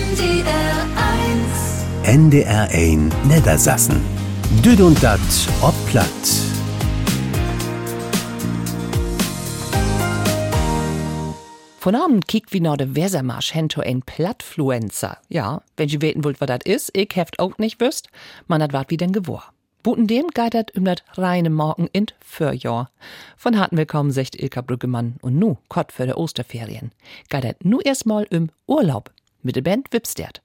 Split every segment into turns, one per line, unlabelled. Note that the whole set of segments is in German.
NDR1 Niedersassen. Düd und dat ob platt.
Von Abend kiekt wie nach der Wesermarsch hento ein Plattfluencer. Ja, wenn ihr weten wollt, was das ist, ich heft auch nicht wüsst, man hat wat wie denn gewor. Buten dem geitert das reine Morgen in Förjahr. Von harten Willkommen, sagt Ilka Brüggemann. Und nu, Kott für der Osterferien. Geitert nu erstmal im Urlaub. Mit der Band Wipstert.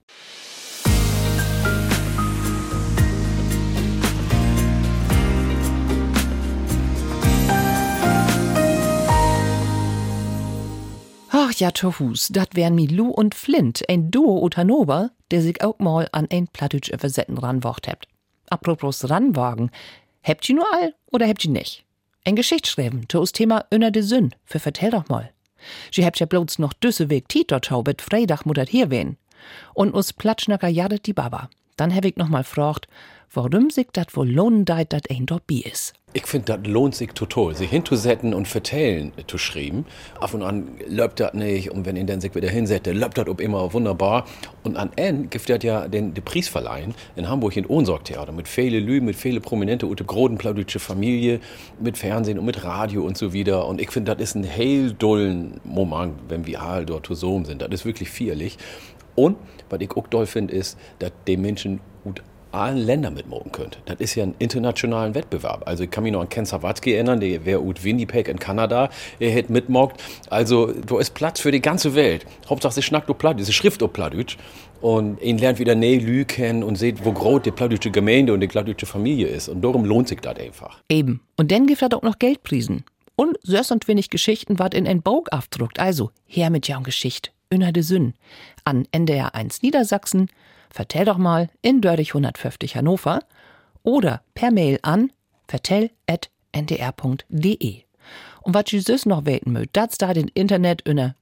Ach ja, Tohus, dat wären Milou und Flint, ein Duo ut Hannover, der sich auch mal an ein Plattdeutsch übersetzen ranwacht hebt. Apropos ranwagen, hebt ihr nur all oder hebt ihr nicht? Ein Geschicht schreiben, to us Thema Önner de Sünn, für vertell doch mal. Sie hebt ja bloß noch düsse Weg Tietotschau bet Freitag muttert hier wen. Und us Platschnacker jadet die Baba. Dann hab ich noch mal gefragt, warum sich dat wohl lohnen deit, dat ein dort bi is.
Ich finde, das lohnt sich total, sich hinzusetzen und vertellen zu schreiben. Ab und an läuft das nicht und wenn ihn dann sich wieder hinsetzt, läuft das immer wunderbar. Und an Ende gibt das ja den Preis verleihen in Hamburg in Ohnsorgtheater mit vielen Lü, mit vielen Prominente und der großen plattdeutsche Familie, mit Fernsehen und mit Radio und so wieder. Und ich finde, das ist ein hell dollen Moment, wenn wir alle dort zusammen sind. Das ist wirklich feierlich. Und was ich auch doll finde, ist, dass die Menschen gut allen Ländern mitmachen könnt. Das ist ja ein internationalen Wettbewerb. Also ich kann mich noch an Ken Sawatzki erinnern, der wäre ut Winnipeg in Kanada, er hätte mitmockt. Also da ist Platz für die ganze Welt. Hauptsache sie schnackt auf Plattdeutsch, sie schrift auf Plattdeutsch. Und ihn lernt wieder Lü kennen und seht, wo groß die plattdeutsche Gemeinde und die plattdeutsche Familie ist. Und darum lohnt sich das einfach.
Eben. Und dann gibt es auch noch Geldprisen. Und 26 Geschichten wat in ein Bog aufdruckt. Also, her mit jaun Geschicht. Önner de Sünn. An NDR1 Niedersachsen. Vertell doch mal in Dörrich 150 Hannover oder per Mail an vertell@ndr.de. Und was ihr süß noch weten mögt, das da den Internet unter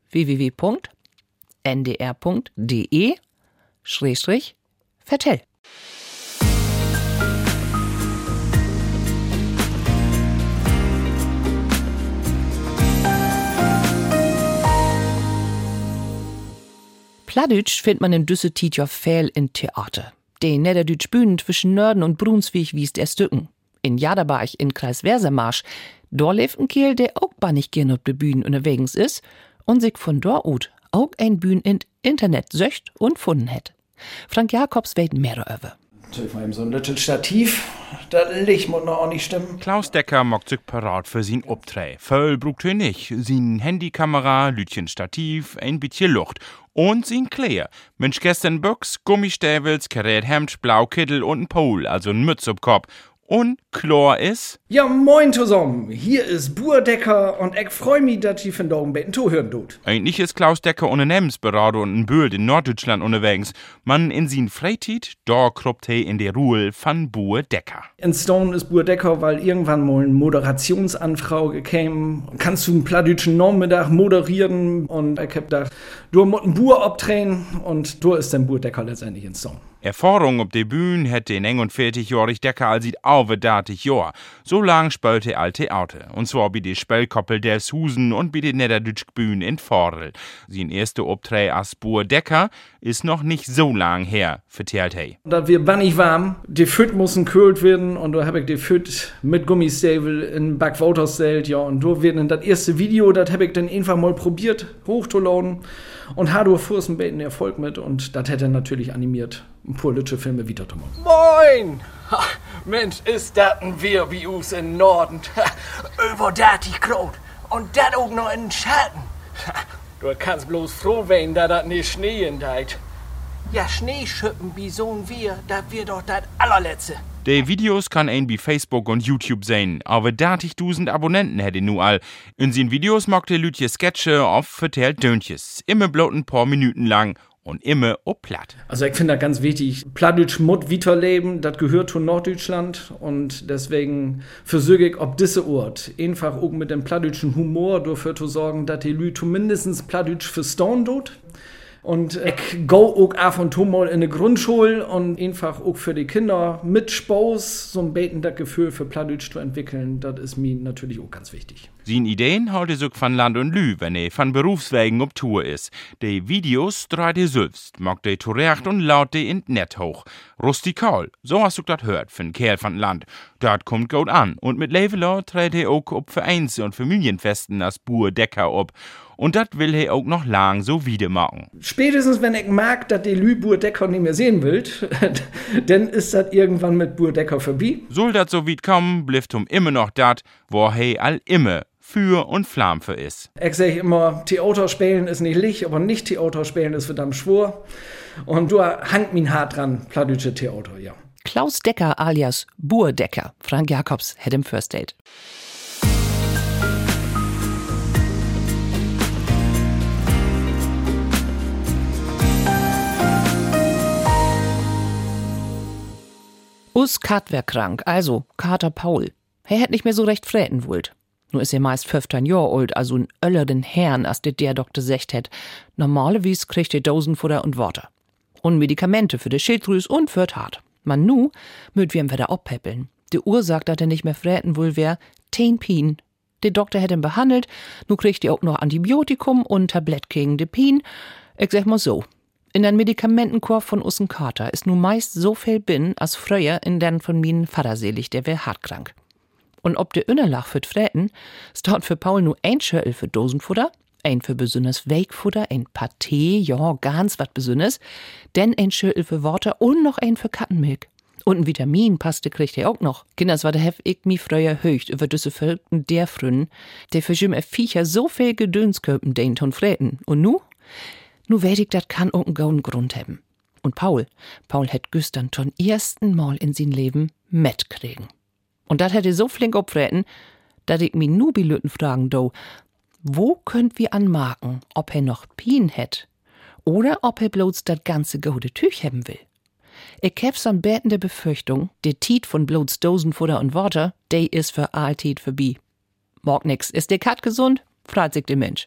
www.ndr.de/vertell. Plattdeutsch findet man in Düsseldorf viel in Theater. Die Niederdütsch Bühnen zwischen Nörden und Brunswick wies der Stücken. In Jaderbach in Kreis Wesermarsch, da lebt ein Kerl, der auch bannig gern auf de Bühnen unterwegs ist und sich von dort ut auch ein Bühnen in Internet söcht und funden hat. Frank Jakobs weht mehr darüber.
Vor allem so ein little Stativ, das Licht muss noch auch nicht stimmen.
Klaus Decker macht sich parat für sein Obträ. Voll brugt er nicht. Sein Handykamera, Lütchen Stativ, ein bisschen Lucht. Und sein Kleider. Mensch gestern Büchs, Gummistäbels, Karät Hemd, blau Kittel und ein Pol, also ein Mütz auf Kopf. Und klar ist...
Ja, moin zusammen. Hier ist Burdecker und ich freu mich, dass ihr von da oben beten zuhören tut.
Eigentlich ist Klaus Decker Unternehmensberater und ein Bühl in Norddeutschland unterwegs. Man in sin Freizeit, da kruppt he in der Ruhe von Burdecker.
In Stone ist Burdecker, weil irgendwann mal eine Moderationsanfrage käme. Kannst du einen plattdeutschen Nachmittag moderieren? Und ich hab gedacht, du musst einen Bur abdrehen und du ist dann Burdecker letztendlich in Stone.
Erfahrung auf der Bühne hätte den 41-jährigen Decker als sieht over 30 Jahr. So lang spielte er alte Auto. Und zwar bei der Spielkoppel der Susen und bei der Niederdütsch Bühne in Vordel. Sein erster Auftritt als Burdecker ist noch nicht so lang her, vertellt er.
Da wir bannig warm, die Füt mussten kühlt werden und da hab ich die Füt mit Gummistäbel in Backwater stellt, ja, und da wird dann das erste Video, das hab ich dann einfach mal probiert, hochzuladen und hat durch Furstenbeten Erfolg mit und das hätte natürlich animiert, ein paar lütsche Filme wieder zu machen.
Moin! Ha, Mensch, ist das ein Wir wie us in Norden. Über 30 Grad und das auch noch in den Schatten. Du kannst bloß froh werden, dass das nicht schneien deit. Ja, Schneeschippen wie so ein Wir, das wird doch das allerletzte.
Die Videos kann ein bei Facebook und YouTube sehen, aber 30.000 Abonnenten hätte nu all. In den Videos mag der Lütje Sketche auf vertellt Döntjes, immer bloß ein paar Minuten lang und immer ob platt.
Also ich finde das ganz wichtig, Plattdeutsch muss weiterleben, das gehört zu Norddeutschland und deswegen versuche ich ob diese Ort einfach auch mit dem plattdeutschen Humor dafür zu sorgen, dass die Leute zumindest Plattdeutsch verstehen tut. Und ich go auch ab und zu mal in eine Grundschule und einfach auch für die Kinder mit Spaß so ein betendes Gefühl für Plattdeutsch zu entwickeln, das ist mir natürlich auch ganz wichtig.
Sein Ideen holt er von Land und Lü, wenn er von Berufswegen auf Tour ist. Die Videos dreht er selbst, mag die zurecht und laut die in Net hoch. Rustikal, so hast du das hört, für einen Kerl von Land. Dat kommt gut an. Und mit Leveler tritt er auch auf Vereins- und Familienfesten als Burdecker ob. Und dat will er auch noch lang so wieder machen.
Spätestens, wenn ich mag, dass die Lü Burdecker nicht mehr sehen will, dann ist das irgendwann mit Burdecker vorbei.
Soll dat so weit kommen, blifft immer noch dat, wo er all immer für und Flam für ist.
Ich sag immer, Theater spielen ist nicht Licht, aber nicht Theater spielen ist verdammt schwor. Und da hangt mein Hart dran, plattdeutsche Theater, ja.
Klaus Decker alias Burdecker, Frank Jacobs, had im First Date. Us Kat wär krank, also Kater Paul. Er hätt nicht mehr so recht fräten wollt. Nur ist er meist 15 Jahre alt, also ein ölleren Herrn, als der Doktor secht hätt. Normalerweise kriegt er Dosenfutter und Water. Und Medikamente für de Schilddrüs und für't Hart. Man nu möt wir ihm wieder abpäppeln. Die Uhr sagt, dass er nicht mehr fräten wohl wär, 10 Pien. Der Doktor hätt ihn behandelt, nu kriegt er auch noch Antibiotikum und Tablett gegen de Pien. Ich sag mal so. In den Medikamentenkorb von ussen Kater ist nun meist so viel bin, als früher in den von min Vater selig, der wär hartkrank. Und ob der Innerlach für Fräten, staut für Paul nur ein Schörl für Dosenfutter, ein für besonders Weikfutter, ein Pâté, ja, ganz wat besonders, denn ein Schörl für Water und noch ein für Kattenmilch. Und ein Vitaminpaste kriegt er auch noch. Kinders, war der hef ich mi früher höcht über düsse Völken der Frünen, der für Jim Viecher so viel Gedönsköpen deint und Fräten. Und nu weet ich, dat kann auch einen gauen Grund haben. Und Paul hätt güstern schon ersten Mal in sin Leben met kriegen. Und dat hätte so flink opfräten, dat ich mi nu bi Lütten fragen do, wo könnt wir anmarken, ob er noch Pien hätt oder ob er bloß dat ganze gaude Tüch haben will. Ich hab so'n betende Befürchtung, der Tiet von bloß Dosenfutter und Water, der is für alltiet vorbei. Morg nix, ist der Kat gesund? Fragt sich der Mensch.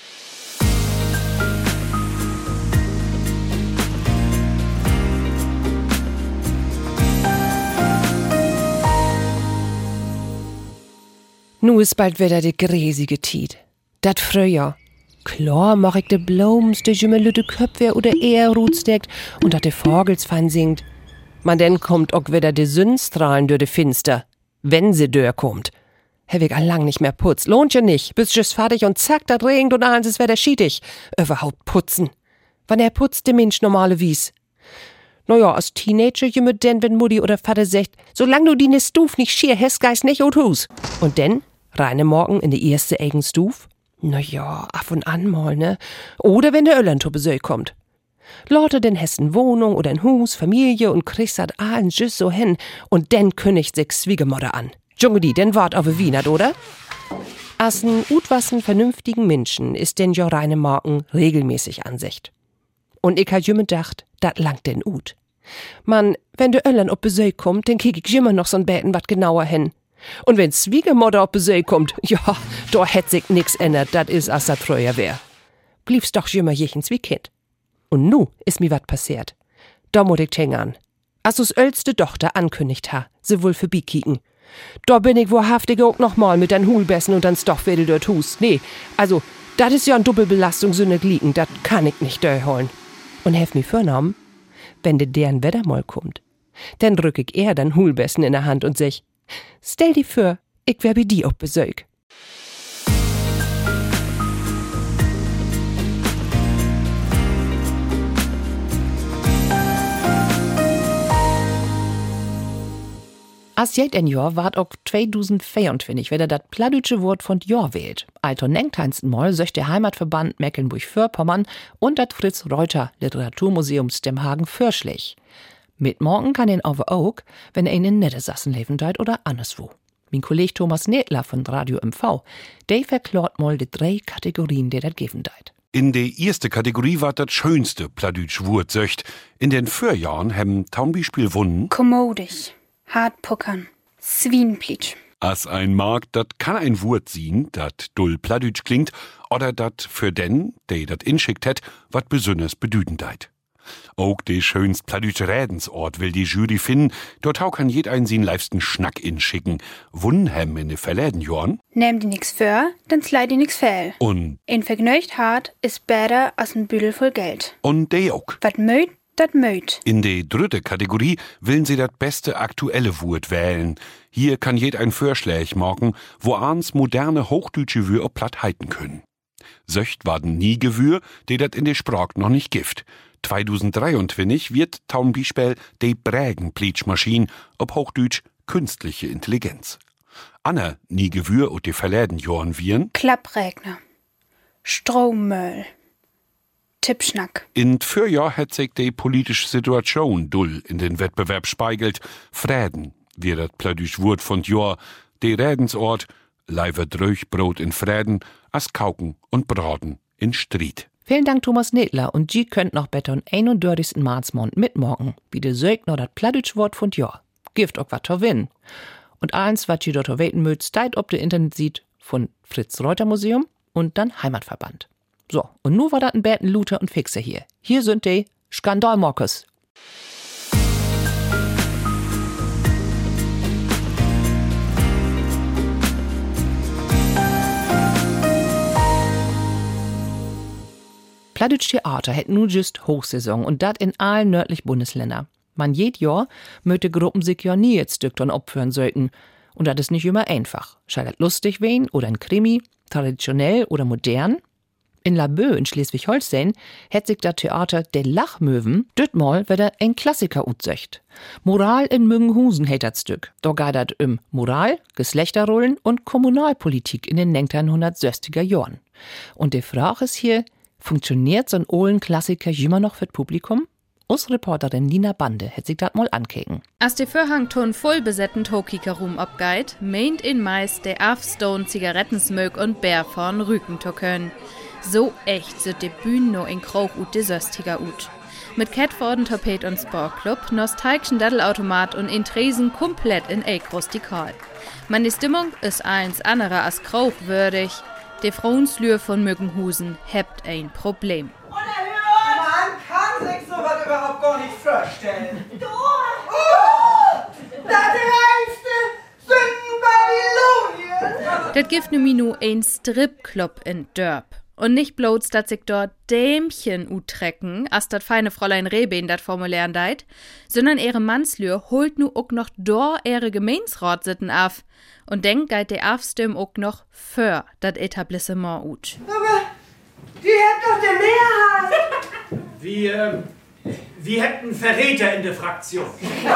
Nu is bald wieder de gräsige Tiet. Dat Frühjahr. Klar mach ich de Bloms, de jümmelütte Köpfe oder Ehrrut steckt und dat de Vogels fein singt. Man denn kommt auch wieder de Sonnenstrahlen durch de Finster, wenn se dör kommt. Hab ich allang nicht mehr putzt. Lohnt ja nicht. Bist just fertig und zack, dat regnet und alles ist wieder schietig. Überhaupt putzen. Wann putzt de Mensch normale Wies? Naja, als Teenager jümme denn, wenn Mutti oder Vater sagt, solang du die ne Stuf nicht schier hast, geist nicht ut Hus. Und denn, reine morgen in de erste eigen Stuf? Naja, ab und an mal, ne? Oder wenn der Öllern-Besuch kommt. Lorte den Hessen Wohnung oder ein Hus, Familie und kriegst dat allen just so hin und denn kündigt sich Schwiegermutter an. Junge die, denn wart auf Wienert, oder? As n utwassen vernünftigen Menschen ist denn jo reine morgen regelmäßig Ansicht. Und ich hab jümme dacht, dat langt denn ut. Man, wenn der Öllern op Besuch kommt, dann kiek ich jümmer noch so'n Beten wat genauer hin. Und wenn Schwiegermutter op Besuch kommt, ja, da hätt sich nix ändert, dat is as dat früher wär. Blieb's doch jümmer jechens wie Kind. Und nu is mi wat passiert. Da mut ich an. As us ölste Tochter ankündigt ha, se wohl für kieken. Da bin ich wahrhaftig auch noch mal mit den Hulbessen und den Stoffwedel dort Hus. Nee, also, dat is ja ein Doppelbelastung so ne Glieken, dat kann ich nicht durchholen. Und hef mi vornahm, wenn de deren Wetter mal kommt, dann drück ich eher den Hulbessen in der Hand und sech, stell die für, ich wär bei die auf Besuch. As jet ein Jahr ward auch 2024 wieder dat plattdeutsche Wort von Jahr wählt. Also nengteinsten Mal söcht der Heimatverband Mecklenburg-Vorpommern und dat Fritz-Reuter Literaturmuseum Stemhagen vorschlägt. Mit morgen kann ihn aber auch, wenn er in nette Sassen leben deit oder anderswo. Mein Kollege Thomas Nedler von Radio MV, der verklort mal die 3 Kategorien, der dat geben deit.
In der erste Kategorie war das schönste plattdeutsche Wort söcht. In den Vorjahren haben Taunbispiel wunnen.
Kommodig. Hartpuckern, Swienplitsch.
As ein mag, dat kann ein Wort sein, dat dull plattdütsch klingt, oder dat für den, der dat inschickt het, wat besonders bedüdend deit. Auch de schönst pladütsche Rädensort will die Jury finden. Dort kann jed einen sin liebsten Schnack inschicken. Wunhem in de verläden Jorn.
Nehm die nix für, dann slide die nix fehl.
Und
Ein vergnügt hart ist besser als ein Büdel voll Geld.
de auch.
Wat möt, dat möt.
In de dritte Kategorie willen sie dat beste aktuelle Wurt wählen. Hier kann jed ein Vorschlag machen, wo ans moderne hochdeutsche Wür op platt halten können. Söcht warden nie Gewür, de dat in de Sprach noch nicht gift. 2023 wird taun Beispiel de Brägen-Pleatschmaschine, ob Hochdeutsch künstliche Intelligenz. Anna nie Gewür und de verläden Jorn wiren.
Klappregner. Strommüll. Tippschnack.
In Fürjahr hat sich die politische Situation dull in den Wettbewerb spiegelt. Fräden, wie das pladüsch Wort von Jahr, de Rädensort, leiver dröch Brot in Fräden, as Kauken und Braten in Stried.
Vielen Dank, Thomas Nedler. Und Sie könnt noch besser am 31. Marzmond mitmorgen, wie de sögt noch dat pladüsch Wort von Jahr. Gift auch wat win. Und eins, wat ihr dort weten mögt, steigt ob de Internet sieht, von Fritz-Reuter-Museum und dann Heimatverband. So, und nu war dat ein Bärten Luther und Fixer hier. Hier sind die Skandalmockes. Pladütsch Theater hätt nu just Hochsaison und dat in allen nördlich Bundesländer. Man jed Jahr möte Gruppen sich ja nie jetzt Stück dann opfern sollten. Und dat ist nicht immer einfach. Scheitert lustig wen oder ein Krimi, traditionell oder modern. In Laboe in Schleswig-Holstein hätt sich das Theater De Lachmöwen dütmal wieder ein Klassiker utzöcht. Moral in Mögenhusen hätt das Stück. Da geht dat Moral, Geschlechterrollen und Kommunalpolitik in den 1960er Jahren. Und die Frage ist hier, funktioniert so ein ollen Klassiker immer noch für das Publikum? Us Reporterin Nina Bande hätt sich dat mal ankeken.
Als der Vorhangton voll besetten Hochkickerrum abgeit, meint in meist der Afstone Zigarettensmög und Bärforn Rüken to können. So echt sind die Bühnen no in Krauch ut de Söstiger ut. Mit Catforden Torped und Sportclub, nostalgischen Daddelautomat und in Tresen komplett in rustikal. Man die Stimmung ist eins anderer als Krauch würdig. Der Frauenslür von Mögenhusen hebt ein Problem.
Man kann sich sowas überhaupt gar nicht vorstellen. Das reinste Sünden-Babylonien!
Das gibt nämlich nur ein Stripclub in Dörp. Und nicht bloß, dass sich dort Dämchen utrecken, als das feine Fräulein Rehbein dat formulären deit, sondern ihre Mannslür holt nu auch noch dor ihre Gemeinsrat sitten af und denkt geit de Afstimm auch noch für dat Etablissement ut.
Aber die hat doch die Mehrheit!
Wir hätten Verräter in der Fraktion. Ja,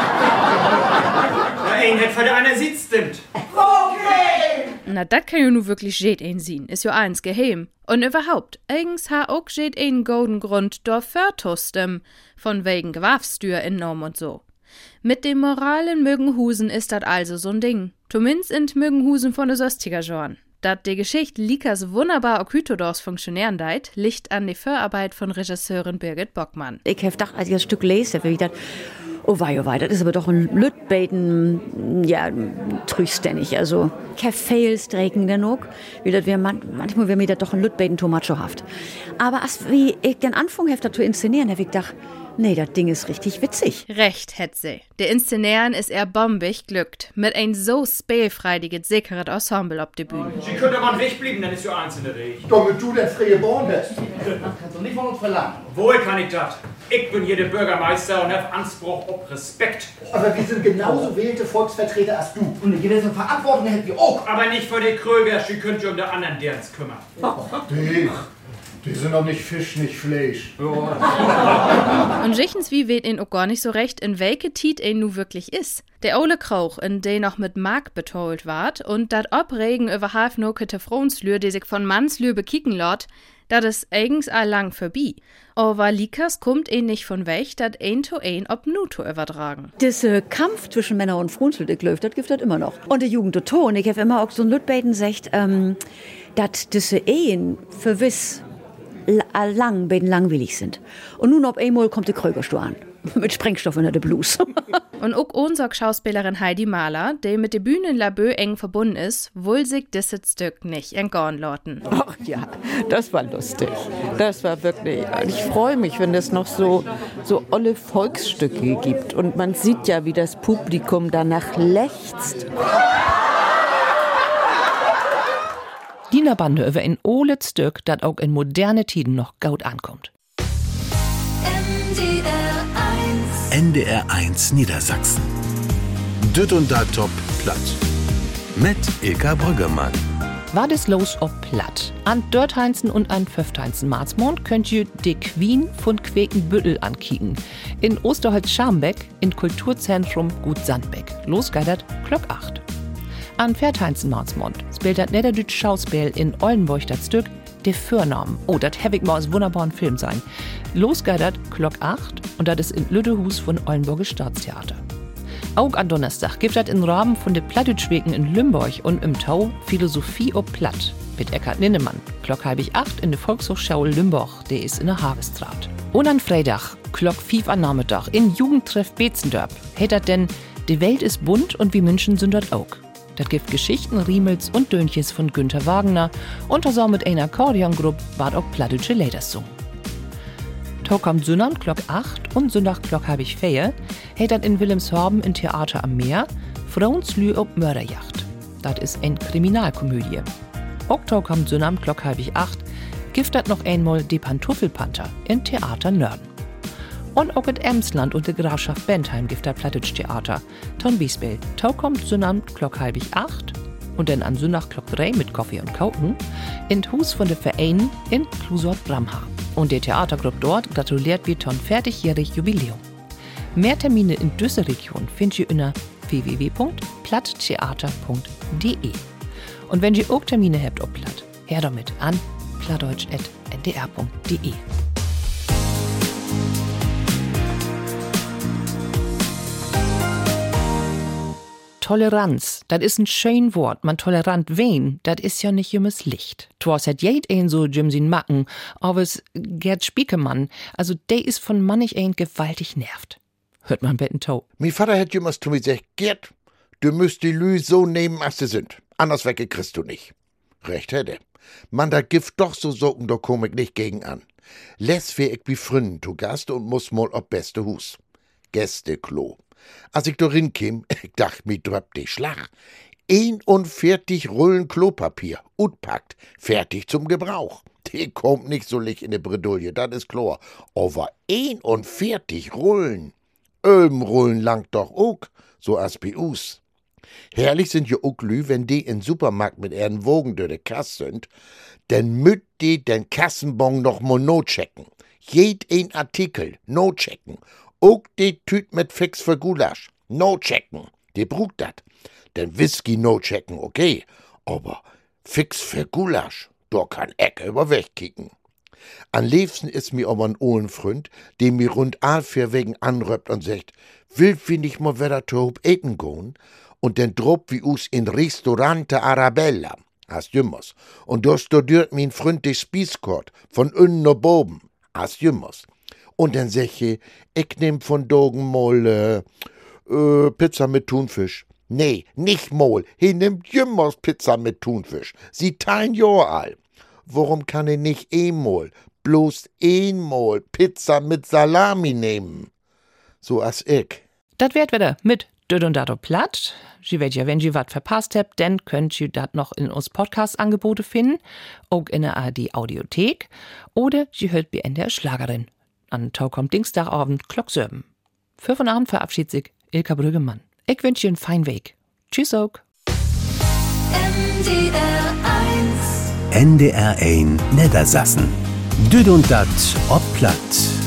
ein hätt für der einer Sitz stimmt.
Okay!
Na, dat kann ja nu wirklich jet ein sehen. Ist ja eins geheim. Und überhaupt, eigens ha auch jet ein golden Grund do Förtustem, von wegen Gewaffstür in Norm und so. Mit dem Moral in Mögenhusen ist dat also so'n Ding. Zumindest in Mögenhusen von de Söstiger Jorn. Dat die Geschichte Likas wunderbar Okütodors funktionieren deit, liegt an die Vorarbeit von Regisseurin Birgit Bockmann.
Ich hab gedacht, als ich das Stück lese, wie ich dachte, oh wei, das ist aber doch ein Lütbeten, ja, trügständig. Also, kein Fails-Drecken genug, wie das manchmal wäre mir das doch ein Lütbeten tomatschohaft. Aber als wie ich den Anfang habe, zu inszenieren, habe ich gedacht, nee, das Ding ist richtig witzig.
Recht hätt sie. Der Inszenieren ist er bombig glückt. Mit ein so spielfreidiges, sicheres Ensemble auf der Bühne.
Sie könnte mal wegblieben, dann ist ja eins in der Weg.
Damit du der freie Born bist. Das kannst du nicht von uns verlangen.
Wohl kann ich das. Ich bin hier der Bürgermeister und hab Anspruch auf Respekt.
Aber wir sind genauso wählte Volksvertreter als du. Und eine gewisse Verantwortung hätten wir auch.
Aber nicht für die Kröger, sie könnt ihr um die anderen derns kümmern.
Die sind doch nicht Fisch, nicht Fleisch.
Und sichens wie weht ihn auch gar nicht so recht, in welche Tiet ihn nu wirklich is. Der ole Krauch, in den noch mit Mark betolt ward, und dat Opregen über half nokete Frauenslür, die sich von Mannslür bekicken lot, dat is eigens allang vorbei. Aber Likas kommt ihn nicht von weg, dat ein to ein ob Nuto übertragen.
Dieser Kampf zwischen Männer und Frauenslür, das läuft, das gibt das immer noch. Und die Jugend und Ton, ich habe immer auch so ein Lütbeten gesagt, dat diese Ehen für wiss langweilig sind. Und nun auf einmal kommt der Krögerstuhl an. Mit Sprengstoff in der Blues.
Und auch unsere Schauspielerin Heidi Mahler, die mit der Bühne in Laboe eng verbunden ist, will sich dieses Stück nicht entgehen lassen.
Ach ja, das war lustig. Das war wirklich. Ich freue mich, wenn es noch so olle Volksstücke gibt. Und man sieht ja, wie das Publikum danach lechzt.
Die Bande über ein olet Stück, das auch in moderne Tiden noch gut ankommt.
NDR 1 Niedersachsen. Düt und da top platt. Mit Ilka Brüggemann.
War das los ob platt? An Dörtheinzen und an Pföftheinzen Marsmond könnt ihr die Queen von Quekenbüttel ankicken. In Osterholz-Scharmbeck, im Kulturzentrum Gut Sandbeck. Losgeidert Glock 8. An Pferdheinzen Marsmond spielt das Niederdütsch Schauspiel in Oldenburg das Stück De Fürnamen. Oh, das hab ich mal aus wunderbaren Film sein. Losgeidert Glock 8 und das ist in Lüddehus von Oldenburger Staatstheater. Auch an Donnerstag gibt es im Rahmen von de Plattdeutschweken in Lümburg und im Tau Philosophie ob Platt mit Eckhard Linnemann. Glock 7:30 in der Volkshochschule Lümburg, der ist in der Hagestraat. Und an Freitag, Glock 5 am Nachmittag, in Jugendtreff Beetzendörp, hätt dat denn Die Welt ist bunt und wie München sind dort auch. Das gibt Geschichten, Riemels und Dönches von Günther Wagner und zusammen mit einer Akkordeongruppe ward auch plattdeutsche Lieders sungen. Tag am Sonnabend Glock 8 und Sonntag Glock 4 hätt dat in Wilhelmshaven im Theater am Meer Frauenslü ob Mörderjacht. Das ist eine Kriminalkomödie. Auch Tag am Sonnabend Glock 8 gibt dat noch einmal die Pantuffelpanther im Theater Nörden. Und auch in Emsland und der Grafschaft Bentheim gibt das Plattdeutsch Theater. Ton Biesbel, Tau kommt Sonnabend Glock 8 und dann an Sonntag Glock 3 mit Kaffee und Kauken in Hus von der Verein in Klusort Bramha. Und der Theatergruppe dort gratuliert wie ton 40-jährig Jubiläum. Mehr Termine in dieser Region findet ihr unter www.platttheater.de. Und wenn ihr auch Termine habt ob Platt, her damit an plattdeutsch@ndr.de. Toleranz, das ist ein schön Wort. Man tolerant wen, das ist ja nicht jümmes Licht. Twas hat jed ein so Jimsin Macken, aber es Gerd Spiekemann, also der ist von mannig ein gewaltig nervt. Hört man betten Tau.
Mi Vater hat jümmers zu mir gesagt, Gerd, du müsst die Lü so nehmen, als sie sind. Anders wecke kriegst du nicht. Recht hätte. Man, da gift doch so socken, da komm ich nicht gegen an. Les wär ich wie Fründen zu Gast und muss mal ob beste Hus. Gästeklo. Als ich dorin kim, ich dacht mi dröpp die Schlag. 41 Rollen Klopapier, utpackt, fertig zum Gebrauch. Die kommt nicht so lich in de Bredouille, das ist klar. Aber 41 Rollen. Rollen langt doch auch, so as bi us. Herrlich sind ja auch Lü, wenn die in Supermarkt mit ihren Wogen durch de Kasse sind, denn müt die den Kassenbon noch mal no-checken. Jed ein Artikel, no-checken. Auch die Tüt mit Fix für Gulasch. No checken. Die brugt dat. Den Whisky no checken, okay. Aber Fix für Gulasch, da kann Ecke über wegkicken. Am liebsten ist mir aber ein Ohlenfreund, dem mir rund allvier wegen anröppt und sagt, will wir nicht mal wieder zu eten gehen? Und den drop wie us in Restaurante Arabella. Hast jümmers. Und da studiert mein Freund die Spießkort von unten nach oben. Hast jümmers. Und dann sag ich nehm von Dogen mal Pizza mit Thunfisch. Nee, nicht mal. He nimmt jümmers Pizza mit Thunfisch. Sie teilen Jahr all. Warum kann ich nicht einmal, bloß einmal Pizza mit Salami nehmen? So als ich.
Das wird wieder mit Düt und Dat platt. Sie wird ja, wenn ihr was verpasst habt, dann könnt ihr das noch in uns Podcast-Angebote finden, auch in der ARD Audiothek, oder ihr hört bei NDR Schlagerin. An Tau kommt Dienstagabend Glock 7. Für von Abend verabschiedet sich Ilka Brüggemann. Ich wünsche Ihnen einen feinen Weg. Tschüss auch.
NDR 1 Niedersachsen. Düt und Dat ob Platt.